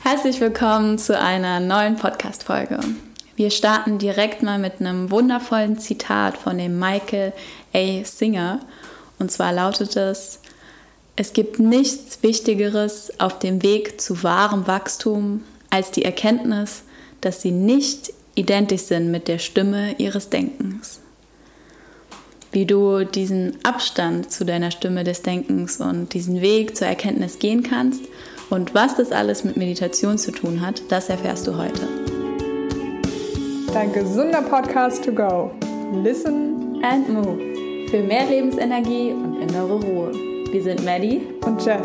Herzlich willkommen zu einer neuen Podcast-Folge. Wir starten direkt mal mit einem wundervollen Zitat von dem Michael A. Singer. Und zwar lautet es: Es gibt nichts Wichtigeres auf dem Weg zu wahrem Wachstum als die Erkenntnis, dass sie nicht identisch sind mit der Stimme ihres Denkens. Wie du diesen Abstand zu deiner Stimme des Denkens und diesen Weg zur Erkenntnis gehen kannst und was das alles mit Meditation zu tun hat, das erfährst du heute. Dein gesunder Podcast to go. Listen and move. Für mehr Lebensenergie und innere Ruhe. Wir sind Maddie und Jess.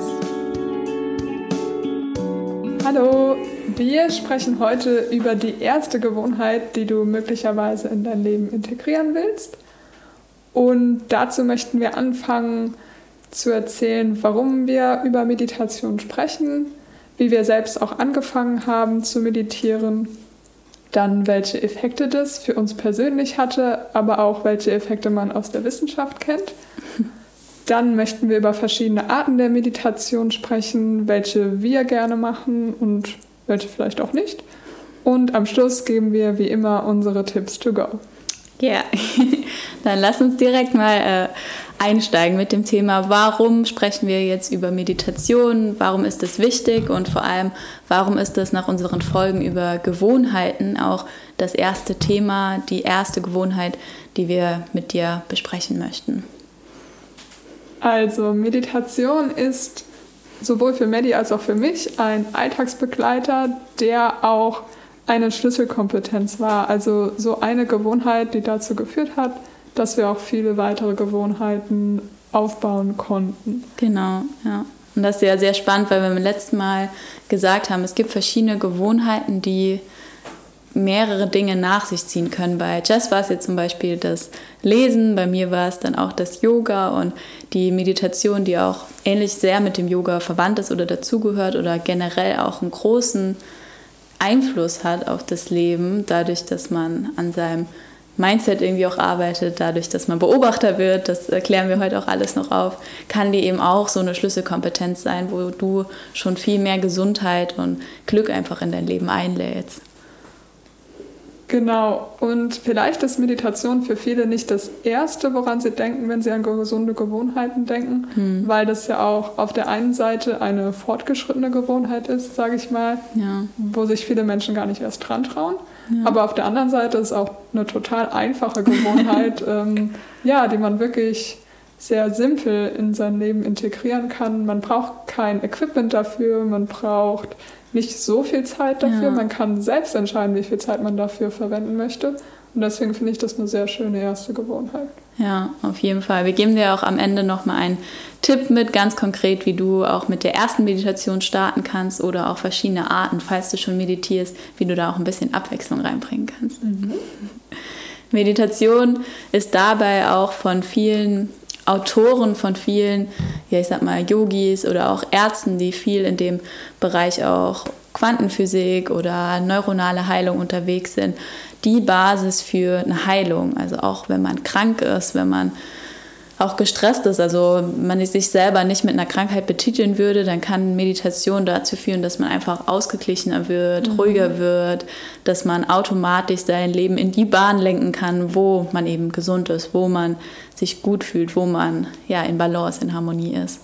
Hallo, wir sprechen heute über die erste Gewohnheit, die du möglicherweise in dein Leben integrieren willst. Und dazu möchten wir anfangen zu erzählen, warum wir über Meditation sprechen, wie wir selbst auch angefangen haben zu meditieren, dann welche Effekte das für uns persönlich hatte, aber auch welche Effekte man aus der Wissenschaft kennt. Dann möchten wir über verschiedene Arten der Meditation sprechen, welche wir gerne machen und welche vielleicht auch nicht. Und am Schluss geben wir wie immer unsere Tipps to go. Ja, dann lass uns direkt mal einsteigen mit dem Thema, warum sprechen wir jetzt über Meditation, warum ist das wichtig und vor allem, warum ist das nach unseren Folgen über Gewohnheiten auch das erste Thema, die erste Gewohnheit, die wir mit dir besprechen möchten. Also Meditation ist sowohl für Maddie als auch für mich ein Alltagsbegleiter, der auch eine Schlüsselkompetenz war, also so eine Gewohnheit, die dazu geführt hat, dass wir auch viele weitere Gewohnheiten aufbauen konnten. Genau, ja. Und das ist ja sehr spannend, weil wir beim letzten Mal gesagt haben, es gibt verschiedene Gewohnheiten, die mehrere Dinge nach sich ziehen können. Bei Jess war es jetzt zum Beispiel das Lesen, bei mir war es dann auch das Yoga und die Meditation, die auch ähnlich sehr mit dem Yoga verwandt ist oder dazugehört oder generell auch einen großen Einfluss hat auf das Leben, dadurch, dass man an seinem Mindset irgendwie auch arbeitet, dadurch, dass man Beobachter wird, das klären wir heute auch alles noch auf, kann die eben auch so eine Schlüsselkompetenz sein, wo du schon viel mehr Gesundheit und Glück einfach in dein Leben einlädst. Genau, und vielleicht ist Meditation für viele nicht das Erste, woran sie denken, wenn sie an gesunde Gewohnheiten denken, weil das ja auch auf der einen Seite eine fortgeschrittene Gewohnheit ist, sage ich mal, wo sich viele Menschen gar nicht erst dran trauen. Ja. Aber auf der anderen Seite ist es auch eine total einfache Gewohnheit, die man wirklich sehr simpel in sein Leben integrieren kann. Man braucht kein Equipment dafür, man braucht nicht so viel Zeit dafür. Ja. Man kann selbst entscheiden, wie viel Zeit man dafür verwenden möchte. Und deswegen finde ich das eine sehr schöne erste Gewohnheit. Ja, auf jeden Fall. Wir geben dir auch am Ende nochmal einen Tipp mit, ganz konkret, wie du auch mit der ersten Meditation starten kannst oder auch verschiedene Arten, falls du schon meditierst, wie du da auch ein bisschen Abwechslung reinbringen kannst. Meditation ist dabei auch von vielen Autoren, von vielen, Yogis oder auch Ärzten, die viel in dem Bereich auch Quantenphysik oder neuronale Heilung unterwegs sind, die Basis für eine Heilung. Also auch wenn man krank ist, wenn man auch gestresst ist, also man sich selber nicht mit einer Krankheit betiteln würde, dann kann Meditation dazu führen, dass man einfach ausgeglichener wird, ruhiger wird, dass man automatisch sein Leben in die Bahn lenken kann, wo man eben gesund ist, wo man sich gut fühlt, wo man in Balance, in Harmonie ist.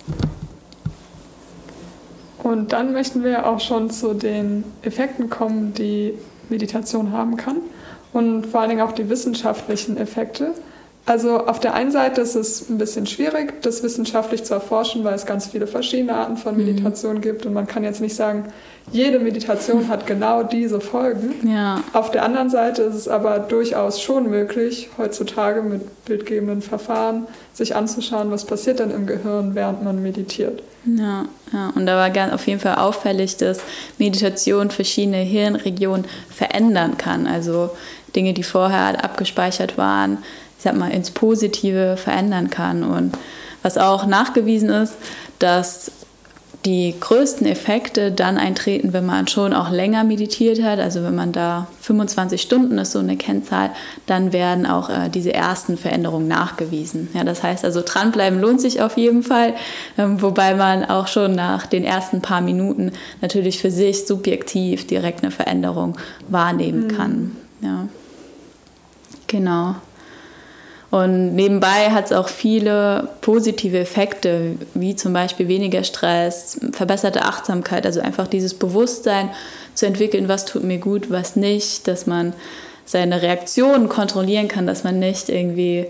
Und dann möchten wir auch schon zu den Effekten kommen, die Meditation haben kann und vor allen Dingen auch die wissenschaftlichen Effekte. Also auf der einen Seite ist es ein bisschen schwierig, das wissenschaftlich zu erforschen, weil es ganz viele verschiedene Arten von Meditation gibt und man kann jetzt nicht sagen, jede Meditation hat genau diese Folgen. Ja. Auf der anderen Seite ist es aber durchaus schon möglich, heutzutage mit bildgebenden Verfahren sich anzuschauen, was passiert denn im Gehirn, während man meditiert. Ja, und da war auf jeden Fall auffällig, dass Meditation verschiedene Hirnregionen verändern kann. Also Dinge, die vorher abgespeichert waren, ins Positive verändern kann. Und was auch nachgewiesen ist, dass die größten Effekte dann eintreten, wenn man schon auch länger meditiert hat. Also wenn man da 25 Stunden ist so eine Kennzahl, dann werden auch diese ersten Veränderungen nachgewiesen. Ja, das heißt also, dranbleiben lohnt sich auf jeden Fall, wobei man auch schon nach den ersten paar Minuten natürlich für sich subjektiv direkt eine Veränderung wahrnehmen kann. Ja, genau. Und nebenbei hat es auch viele positive Effekte, wie zum Beispiel weniger Stress, verbesserte Achtsamkeit, also einfach dieses Bewusstsein zu entwickeln, was tut mir gut, was nicht, dass man seine Reaktionen kontrollieren kann, dass man nicht irgendwie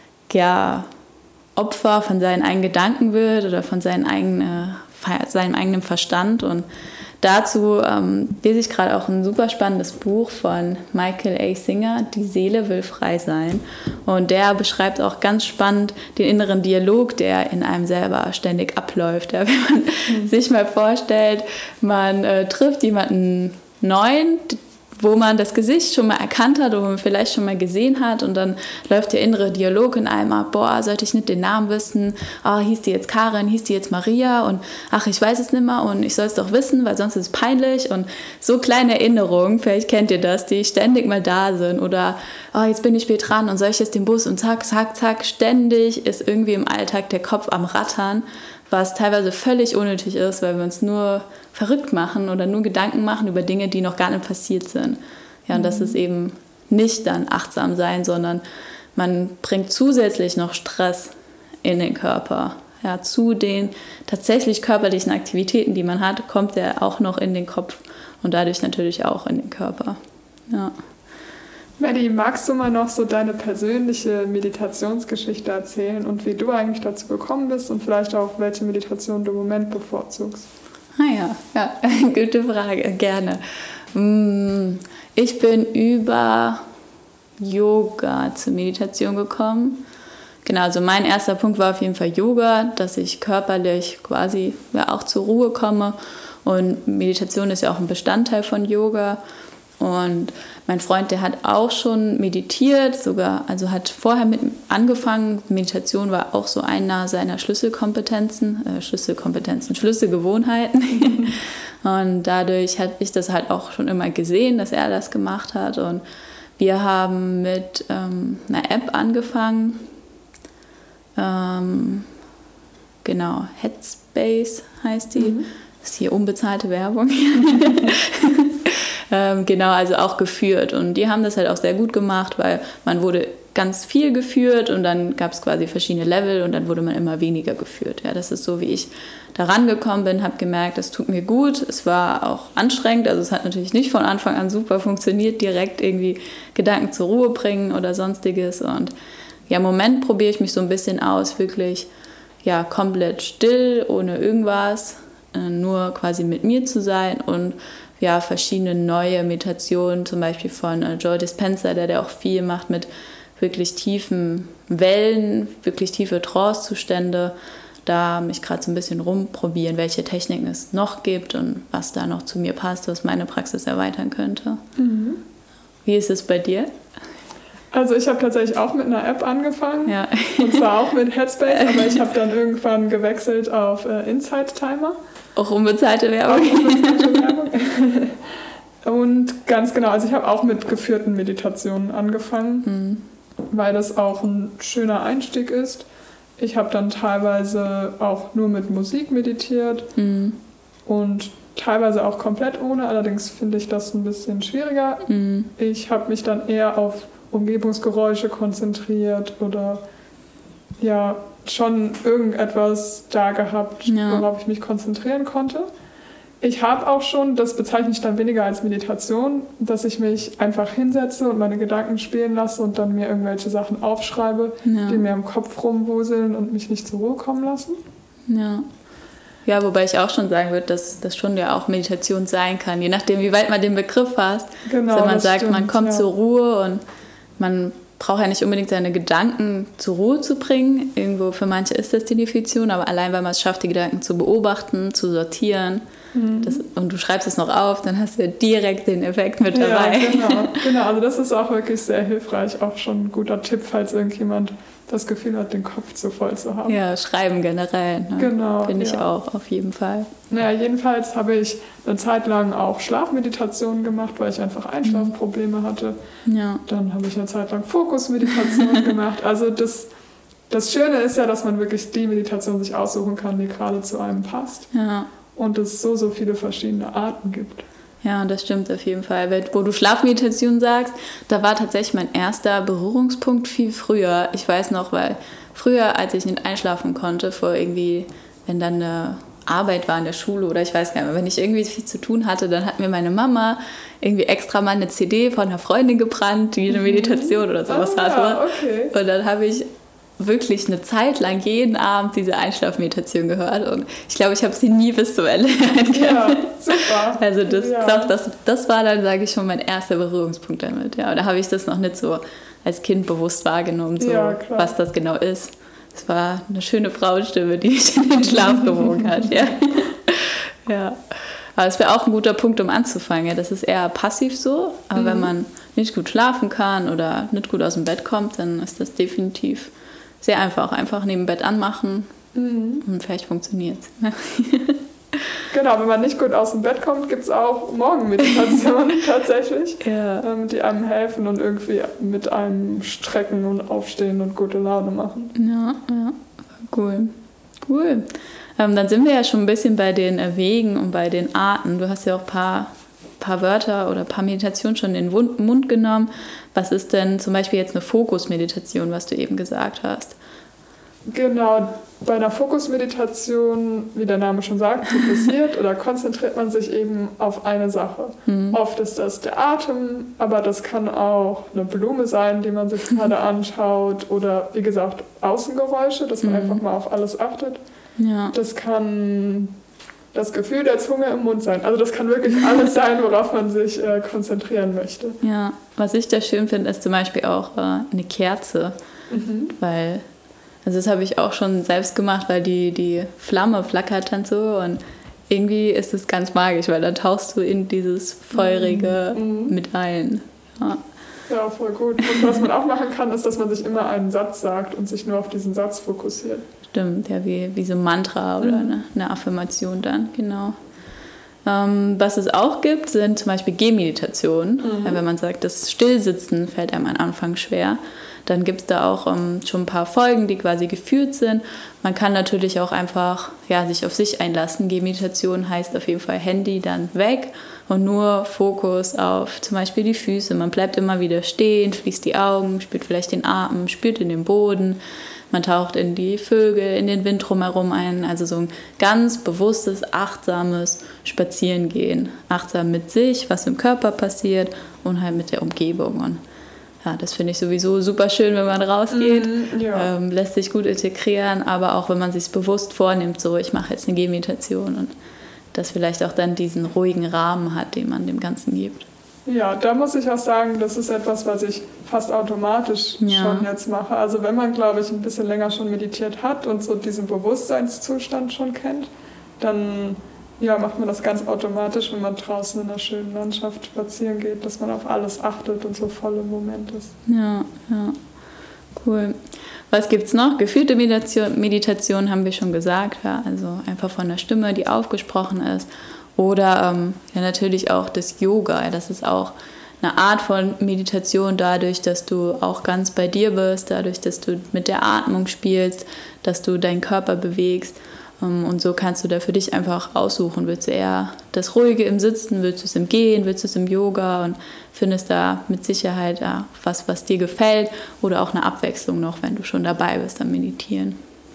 Opfer von seinen eigenen Gedanken wird oder von seinem eigenen Verstand. Und dazu lese ich gerade auch ein super spannendes Buch von Michael A. Singer, Die Seele will frei sein. Und der beschreibt auch ganz spannend den inneren Dialog, der in einem selber ständig abläuft. Ja, wenn man sich mal vorstellt, man trifft jemanden Neuen, wo man das Gesicht schon mal erkannt hat oder man vielleicht schon mal gesehen hat und dann läuft der innere Dialog in einem ab, sollte ich nicht den Namen wissen, hieß die jetzt Karin, hieß die jetzt Maria und ach, ich weiß es nicht mehr und ich soll es doch wissen, weil sonst ist es peinlich und so kleine Erinnerungen, vielleicht kennt ihr das, die ständig mal da sind oder jetzt bin ich spät dran und soll ich jetzt den Bus und zack, zack, zack, ständig ist irgendwie im Alltag der Kopf am Rattern, was teilweise völlig unnötig ist, weil wir uns nur verrückt machen oder nur Gedanken machen über Dinge, die noch gar nicht passiert sind. Ja, und das ist eben nicht dann achtsam sein, sondern man bringt zusätzlich noch Stress in den Körper. Ja, zu den tatsächlich körperlichen Aktivitäten, die man hat, kommt er auch noch in den Kopf und dadurch natürlich auch in den Körper. Ja. Maddie, magst du mal noch so deine persönliche Meditationsgeschichte erzählen und wie du eigentlich dazu gekommen bist und vielleicht auch, welche Meditation du im Moment bevorzugst? Ja, gute Frage, gerne. Ich bin über Yoga zur Meditation gekommen. Genau, also mein erster Punkt war auf jeden Fall Yoga, dass ich körperlich quasi auch zur Ruhe komme. Und Meditation ist ja auch ein Bestandteil von Yoga. Und mein Freund, der hat auch schon meditiert, hat mit angefangen. Meditation war auch so einer seiner Schlüsselgewohnheiten. Und dadurch habe ich das halt auch schon immer gesehen, dass er das gemacht hat. Und wir haben mit einer App angefangen. Headspace heißt die. Das ist hier unbezahlte Werbung. Also auch geführt. Und die haben das halt auch sehr gut gemacht, weil man wurde ganz viel geführt und dann gab es quasi verschiedene Level und dann wurde man immer weniger geführt. Ja, das ist so, wie ich da rangekommen bin, habe gemerkt, das tut mir gut. Es war auch anstrengend, also es hat natürlich nicht von Anfang an super funktioniert, direkt irgendwie Gedanken zur Ruhe bringen oder sonstiges. Und ja, im Moment probiere ich mich so ein bisschen aus, wirklich komplett still, ohne irgendwas, nur quasi mit mir zu sein und verschiedene neue Meditationen, zum Beispiel von Joe Dispenza, der auch viel macht mit wirklich tiefen Wellen, wirklich tiefe Trance-Zustände. Da mich gerade so ein bisschen rumprobieren, welche Techniken es noch gibt und was da noch zu mir passt, was meine Praxis erweitern könnte. Mhm. Wie ist es bei dir? Also ich habe tatsächlich auch mit einer App angefangen, und zwar auch mit Headspace, aber ich habe dann irgendwann gewechselt auf Insight Timer. Auch unbezahlte Werbung. Und ganz genau, also ich habe auch mit geführten Meditationen angefangen, weil das auch ein schöner Einstieg ist. Ich habe dann teilweise auch nur mit Musik meditiert und teilweise auch komplett ohne, allerdings finde ich das ein bisschen schwieriger. Ich habe mich dann eher auf Umgebungsgeräusche konzentriert oder schon irgendetwas da gehabt, worauf ich mich konzentrieren konnte. Ich habe auch schon, das bezeichne ich dann weniger als Meditation, dass ich mich einfach hinsetze und meine Gedanken spielen lasse und dann mir irgendwelche Sachen aufschreibe, die mir im Kopf rumwuseln und mich nicht zur Ruhe kommen lassen. Ja, wobei ich auch schon sagen würde, dass das schon ja auch Meditation sein kann, je nachdem, wie weit man den Begriff fasst. Genau, also man sagt, man kommt zur Ruhe und man braucht ja nicht unbedingt seine Gedanken zur Ruhe zu bringen. Irgendwo für manche ist das die Definition, aber allein, weil man es schafft, die Gedanken zu beobachten, zu sortieren, und du schreibst es noch auf, dann hast du direkt den Effekt mit dabei. Ja, genau. Also das ist auch wirklich sehr hilfreich. Auch schon ein guter Tipp, falls irgendjemand das Gefühl hat, den Kopf zu voll zu haben. Ja, schreiben generell. Ne? Genau. Finde ich auch, auf jeden Fall. Naja, jedenfalls habe ich eine Zeit lang auch Schlafmeditationen gemacht, weil ich einfach Einschlafprobleme hatte. Ja. Dann habe ich eine Zeit lang Fokusmeditationen gemacht. Also das Schöne ist ja, dass man wirklich die Meditation sich aussuchen kann, die gerade zu einem passt. Ja. Und es so viele verschiedene Arten gibt. Ja, das stimmt auf jeden Fall. Wo du Schlafmeditation sagst, da war tatsächlich mein erster Berührungspunkt viel früher. Ich weiß noch, weil früher, als ich nicht einschlafen konnte, wenn dann eine Arbeit war in der Schule oder ich weiß gar nicht mehr, wenn ich irgendwie viel zu tun hatte, dann hat mir meine Mama irgendwie extra mal eine CD von einer Freundin gebrannt, die eine Meditation oder sowas hatte. Okay. Und dann habe ich wirklich eine Zeit lang jeden Abend diese Einschlafmeditation gehört und ich glaube, ich habe sie nie bis zum Ende gehört. Ja, super. Also das war dann, sage ich schon, mein erster Berührungspunkt damit. Ja, da habe ich das noch nicht so als Kind bewusst wahrgenommen, so, was das genau ist. Es war eine schöne Frauenstimme, die mich in den Schlaf gewogen hat. Ja. Ja. Aber es wäre auch ein guter Punkt, um anzufangen. Ja, das ist eher passiv so, aber wenn man nicht gut schlafen kann oder nicht gut aus dem Bett kommt, dann ist das definitiv sehr einfach. Einfach neben Bett anmachen und vielleicht funktioniert es. Genau, wenn man nicht gut aus dem Bett kommt, gibt es auch Morgenmeditationen tatsächlich, die einem helfen und irgendwie mit einem strecken und aufstehen und gute Laune machen. Ja, cool. Dann sind wir ja schon ein bisschen bei den Wegen und bei den Arten. Du hast ja auch ein paar Wörter oder ein paar Meditationen schon in den Mund genommen. Was ist denn zum Beispiel jetzt eine Fokusmeditation, was du eben gesagt hast? Genau, bei einer Fokusmeditation, wie der Name schon sagt, fokussiert oder konzentriert man sich eben auf eine Sache. Oft ist das der Atem, aber das kann auch eine Blume sein, die man sich gerade anschaut oder wie gesagt Außengeräusche, dass man einfach mal auf alles achtet. Ja. Das kann das Gefühl der Zunge im Mund sein. Also das kann wirklich alles sein, worauf man sich konzentrieren möchte. Ja, was ich da schön finde, ist zum Beispiel auch eine Kerze, weil also das habe ich auch schon selbst gemacht, weil die Flamme flackert dann so und irgendwie ist es ganz magisch, weil dann tauchst du in dieses Feurige mit ein. Ja, voll gut. Und was man auch machen kann, ist, dass man sich immer einen Satz sagt und sich nur auf diesen Satz fokussiert. Stimmt, ja, wie so ein Mantra oder eine Affirmation dann, genau. Was es auch gibt, sind zum Beispiel Gehmeditationen. Wenn man sagt, das Stillsitzen fällt einem am Anfang schwer, dann gibt es da auch schon ein paar Folgen, die quasi geführt sind. Man kann natürlich auch einfach sich auf sich einlassen. Gehmeditation heißt auf jeden Fall Handy dann weg und nur Fokus auf zum Beispiel die Füße. Man bleibt immer wieder stehen, schließt die Augen, spürt vielleicht den Atem, spürt in den Boden. Man taucht in die Vögel, in den Wind drumherum ein. Also so ein ganz bewusstes, achtsames Spazierengehen. Achtsam mit sich, was im Körper passiert und halt mit der Umgebung. Und ja, das finde ich sowieso super schön, wenn man rausgeht. Lässt sich gut integrieren, aber auch wenn man sich bewusst vornimmt, so ich mache jetzt eine Gehmeditation und das vielleicht auch dann diesen ruhigen Rahmen hat, den man dem Ganzen gibt. Ja, da muss ich auch sagen, das ist etwas, was ich fast automatisch schon jetzt mache. Also wenn man, glaube ich, ein bisschen länger schon meditiert hat und so diesen Bewusstseinszustand schon kennt, dann macht man das ganz automatisch, wenn man draußen in einer schönen Landschaft spazieren geht, dass man auf alles achtet und so voll im Moment ist. Ja, cool. Was gibt's noch? Geführte Meditation haben wir schon gesagt, also einfach von der Stimme, die aufgesprochen ist. Oder natürlich auch das Yoga. Das ist auch eine Art von Meditation dadurch, dass du auch ganz bei dir bist, dadurch, dass du mit der Atmung spielst, dass du deinen Körper bewegst. Und so kannst du da für dich einfach aussuchen. Willst du eher das Ruhige im Sitzen, willst du es im Gehen, willst du es im Yoga und findest da mit Sicherheit was dir gefällt oder auch eine Abwechslung noch, wenn du schon dabei bist am Meditieren.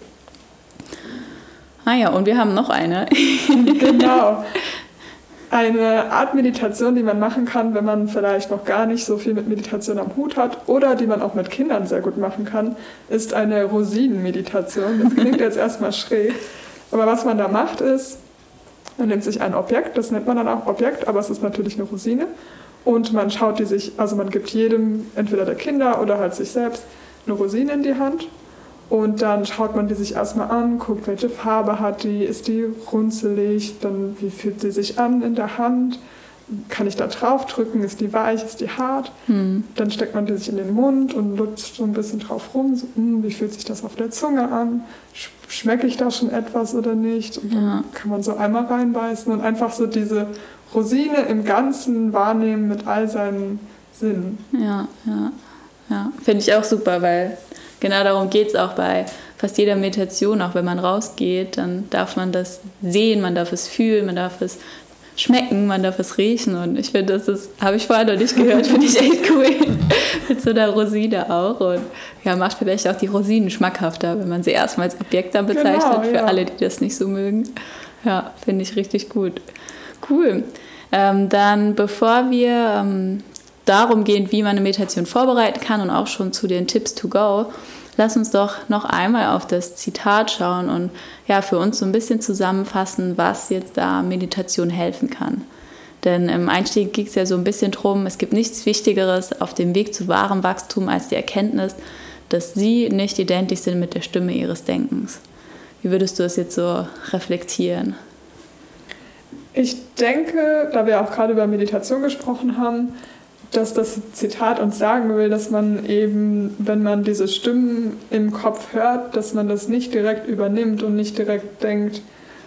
Und wir haben noch eine. Genau. Eine Art Meditation, die man machen kann, wenn man vielleicht noch gar nicht so viel mit Meditation am Hut hat oder die man auch mit Kindern sehr gut machen kann, ist eine Rosinenmeditation. Das klingt jetzt erstmal schräg, aber was man da macht ist, man nimmt sich ein Objekt, das nennt man dann auch Objekt, aber es ist natürlich eine Rosine und man schaut man gibt jedem, entweder der Kinder oder halt sich selbst, eine Rosine in die Hand Und dann schaut man die sich erstmal an, guckt, welche Farbe hat die, ist die runzelig, dann wie fühlt sie sich an in der Hand, kann ich da drauf drücken, ist die weich, ist die hart. Dann steckt man die sich in den Mund und lutscht so ein bisschen drauf rum, so, wie fühlt sich das auf der Zunge an, schmecke ich da schon etwas oder nicht? Und dann kann man so einmal reinbeißen und einfach so diese Rosine im Ganzen wahrnehmen mit all seinen Sinnen. Ja. Finde ich auch super, weil genau darum geht es auch bei fast jeder Meditation. Auch wenn man rausgeht, dann darf man das sehen, man darf es fühlen, man darf es schmecken, man darf es riechen. Und ich finde, habe ich vorher noch nicht gehört, finde ich echt cool. Mit so einer Rosine auch. Und ja, macht vielleicht auch die Rosinen schmackhafter, wenn man sie erstmal als Objekt dann bezeichnet, für alle, die das nicht so mögen. Ja, finde ich richtig gut. Cool. Dann, bevor wir darum gehen, wie man eine Meditation vorbereiten kann und auch schon zu den Tips to go, lass uns doch noch einmal auf das Zitat schauen und ja, für uns so ein bisschen zusammenfassen, was jetzt da Meditation helfen kann. Denn im Einstieg ging es ja so ein bisschen drum, es gibt nichts Wichtigeres auf dem Weg zu wahrem Wachstum als die Erkenntnis, dass sie nicht identisch sind mit der Stimme ihres Denkens. Wie würdest du es jetzt so reflektieren? Ich denke, da wir auch gerade über Meditation gesprochen haben, dass das Zitat uns sagen will, dass man eben, wenn man diese Stimmen im Kopf hört, dass man das nicht direkt übernimmt und nicht direkt denkt,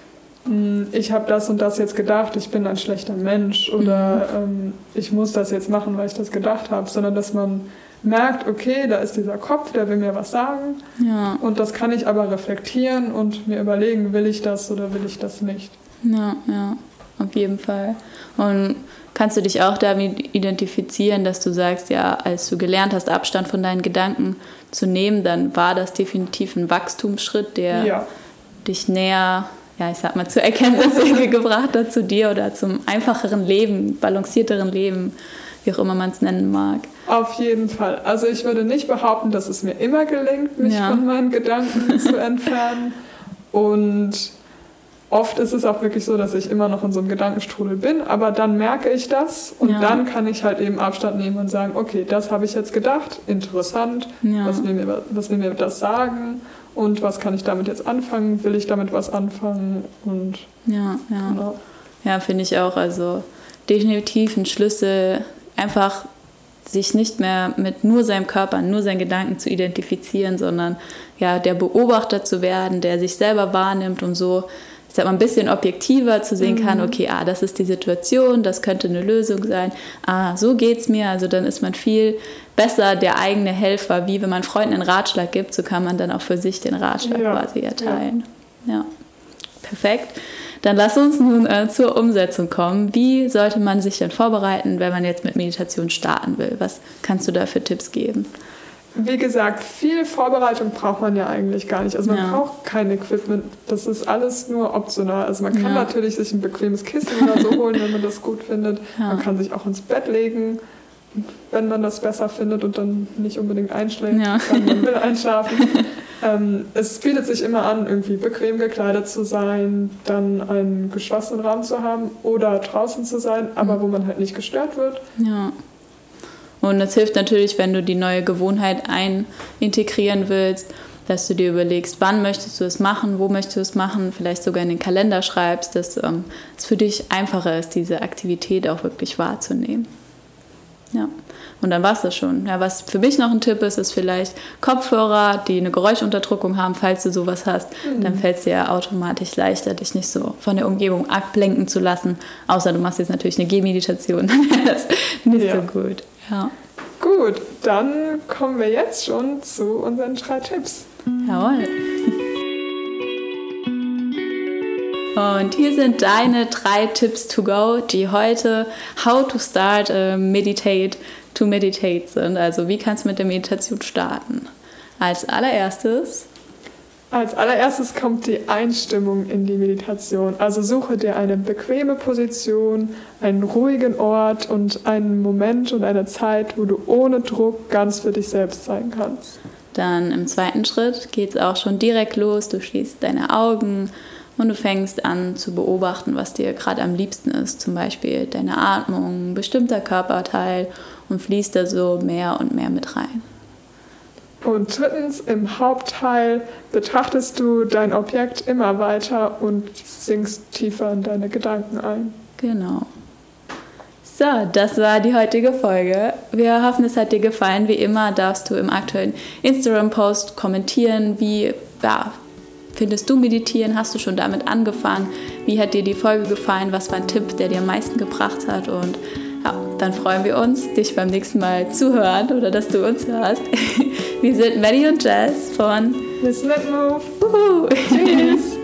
ich habe das und das jetzt gedacht, ich bin ein schlechter Mensch oder ich muss das jetzt machen, weil ich das gedacht habe, sondern dass man merkt, okay, da ist dieser Kopf, der will mir was sagen und das kann ich aber reflektieren und mir überlegen, will ich das oder will ich das nicht. Ja, auf jeden Fall. Und kannst du dich auch damit identifizieren, dass du sagst, ja, als du gelernt hast, Abstand von deinen Gedanken zu nehmen, dann war das definitiv ein Wachstumsschritt, der dich näher, ja, ich sag mal, zur Erkenntnis gebracht hat, zu dir oder zum einfacheren Leben, balancierteren Leben, wie auch immer man es nennen mag. Auf jeden Fall. Also ich würde nicht behaupten, dass es mir immer gelingt, mich von meinen Gedanken zu entfernen. Und oft ist es auch wirklich so, dass ich immer noch in so einem Gedankenstrudel bin, aber dann merke ich das und dann kann ich halt eben Abstand nehmen und sagen, okay, das habe ich jetzt gedacht, interessant, was will mir das sagen und was kann ich damit jetzt anfangen, will ich damit was anfangen und genau. Ja, finde ich auch, also definitiv ein Schlüssel, einfach sich nicht mehr mit nur seinem Körper, nur seinen Gedanken zu identifizieren, sondern ja, der Beobachter zu werden, der sich selber wahrnimmt und so, ich sag mal, ein bisschen objektiver zu sehen kann, okay, das ist die Situation, das könnte eine Lösung sein, so geht's mir, also dann ist man viel besser der eigene Helfer, wie wenn man Freunden einen Ratschlag gibt, so kann man dann auch für sich den Ratschlag quasi erteilen. Ja, perfekt. Dann lass uns nun zur Umsetzung kommen. Wie sollte man sich denn vorbereiten, wenn man jetzt mit Meditation starten will? Was kannst du da für Tipps geben? Wie gesagt, viel Vorbereitung braucht man ja eigentlich gar nicht. Also man braucht kein Equipment. Das ist alles nur optional. Also man kann natürlich sich ein bequemes Kissen oder so holen, wenn man das gut findet. Man kann sich auch ins Bett legen, wenn man das besser findet und dann nicht unbedingt einschläft, wenn man will einschlafen. Es bietet sich immer an, irgendwie bequem gekleidet zu sein, dann einen geschlossenen Raum zu haben oder draußen zu sein, aber wo man halt nicht gestört wird. Ja. Und es hilft natürlich, wenn du die neue Gewohnheit integrieren willst, dass du dir überlegst, wann möchtest du es machen, wo möchtest du es machen, vielleicht sogar in den Kalender schreibst, dass es für dich einfacher ist, diese Aktivität auch wirklich wahrzunehmen. Ja, und dann war es das schon. Ja, was für mich noch ein Tipp ist, ist vielleicht Kopfhörer, die eine Geräuschunterdrückung haben, falls du sowas hast, dann fällt es dir ja automatisch leichter, dich nicht so von der Umgebung ablenken zu lassen, außer du machst jetzt natürlich eine Gehmeditation, dann wäre das nicht so gut. Ja. Gut, dann kommen wir jetzt schon zu unseren 3 Tipps. Jawohl. Und hier sind deine 3 Tipps to go, die heute How to Start Meditate to Meditate sind. Also wie kannst du mit der Meditation starten? Als allererstes kommt die Einstimmung in die Meditation. Also suche dir eine bequeme Position, einen ruhigen Ort und einen Moment und eine Zeit, wo du ohne Druck ganz für dich selbst sein kannst. Dann im zweiten Schritt geht es auch schon direkt los. Du schließt deine Augen und du fängst an zu beobachten, was dir gerade am liebsten ist. Zum Beispiel deine Atmung, ein bestimmter Körperteil und fließt da so mehr und mehr mit rein. Und drittens, im Hauptteil betrachtest du dein Objekt immer weiter und sinkst tiefer in deine Gedanken ein. Genau. So, das war die heutige Folge. Wir hoffen, es hat dir gefallen. Wie immer darfst du im aktuellen Instagram-Post kommentieren, wie findest du Meditieren? Hast du schon damit angefangen? Wie hat dir die Folge gefallen? Was war ein Tipp, der dir am meisten gebracht hat? Und dann freuen wir uns, dich beim nächsten Mal zu hören oder dass du uns hörst. Wir sind Maddie und Jess von Listen and Move. Tschüss.